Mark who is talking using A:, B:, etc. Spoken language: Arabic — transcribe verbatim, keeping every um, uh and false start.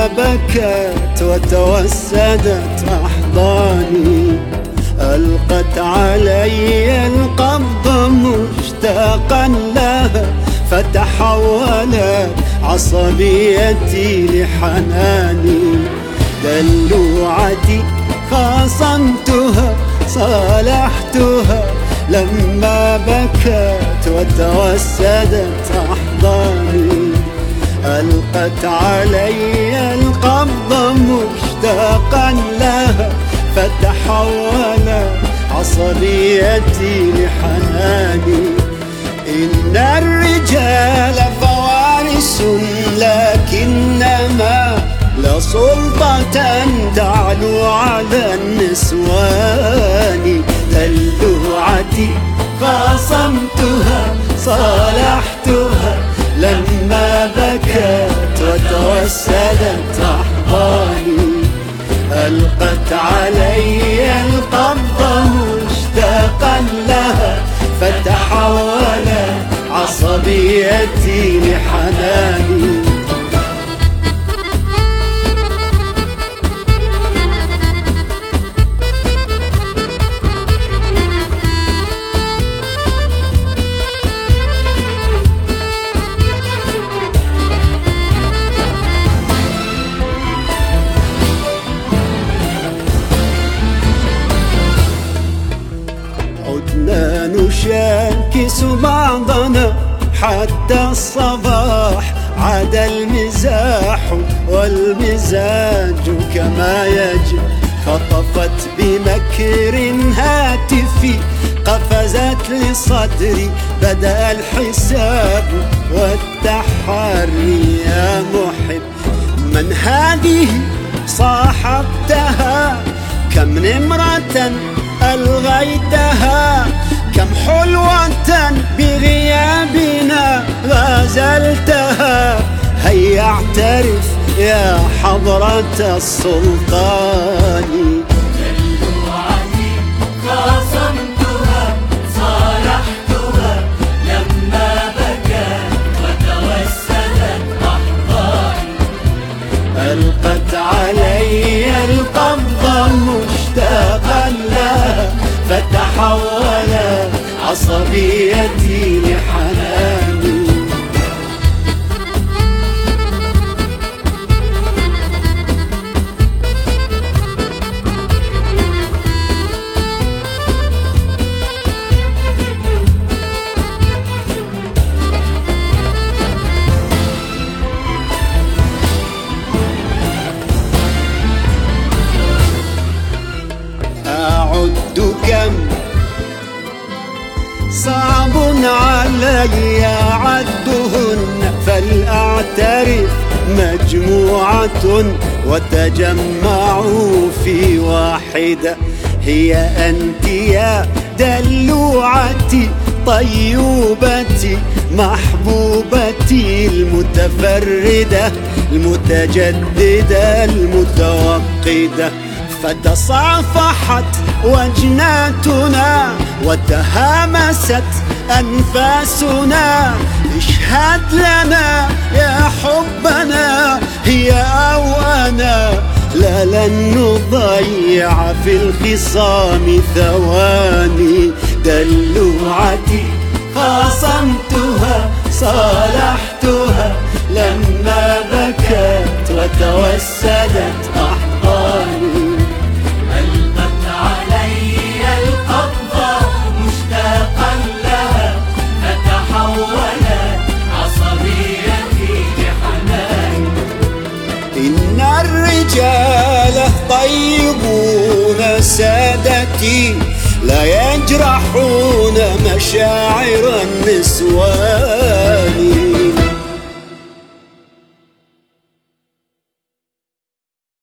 A: بكت وتوسدت أحضاني، ألقت علي القبض مشتاقا لها، فتحولت عصبيتي لحناني. دلوعتي خاصمتها صالحتها، لما بكت وتوسدت أحضاني، ألقت علي القبض مشتاقا لها، فتحولت عصبيتي لحناني. إن الرجال فوارس لكنما لا سلطة تعلو على النسوان. دلوعتي خاصمتها صالحتها، لما بكت وتوسدت أحضاني، ألقت علي القبض مشتاقا لها، فتحولت عصبيتي لحناني. عدنا نشاكس بعضنا حتى الصباح، عاد المزاح والمزاج كما يجب. خطفت بمكر هاتفي، قفزت لصدري، بدأ الحساب والتحري. يا محب، من هذه صاحبتها؟ كم نمرة ألغيتها؟ كم حلوة بغيابنا غازلتها؟ هيا اعترف يا حضرة السلطان.
B: دلوعتي خاصمتها صالحتها، لما بكت وتوسدت أحضاني،
A: ألقت علي القبض مشتاقا لها، فتحولت عصبيتي لحناني. أعد كم صعب علي عدهن، فلأعترف مجموعة وتجمعوا في واحدة. هي أنت يا دلوعتي، طيوبتي، محبوبتي، المتفردة، المتجددة، المتوقدة. فتصافحت وجناتنا وتهامست أنفاسنا. اشهد لنا يا حبنا، هي أو أنا، لا لن نضيع في الخصام ثواني. دلوعتي خاصمتها صالحتها، لما بكت وتوسدت أحضاني،
B: ألقت علي القبض مشتاقا لها، فتحولت عصبيتي لحناني.
A: إن الرجال طيبون سادتي، لا يجرحون مشاعر النسوان.